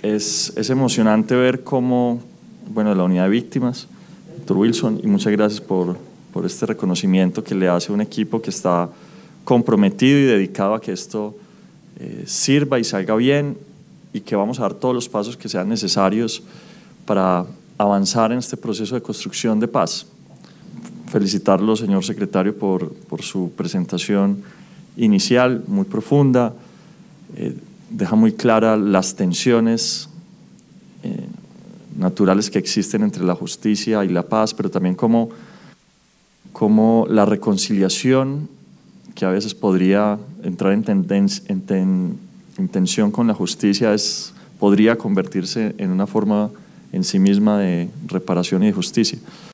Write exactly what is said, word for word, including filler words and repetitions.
Es, es emocionante ver cómo, bueno, la unidad de víctimas, doctor Wilson, y muchas gracias por, por este reconocimiento que le hace un equipo que está comprometido y dedicado a que esto eh, sirva y salga bien, y que vamos a dar todos los pasos que sean necesarios para avanzar en este proceso de construcción de paz. Felicitarlo, señor secretario, por, por su presentación inicial, muy profunda, eh, deja muy claras las tensiones eh, naturales que existen entre la justicia y la paz, pero también cómo, cómo la reconciliación, que a veces podría entrar en, tenden, en, ten, en tensión con la justicia, es, podría convertirse en una forma en sí misma de reparación y de justicia.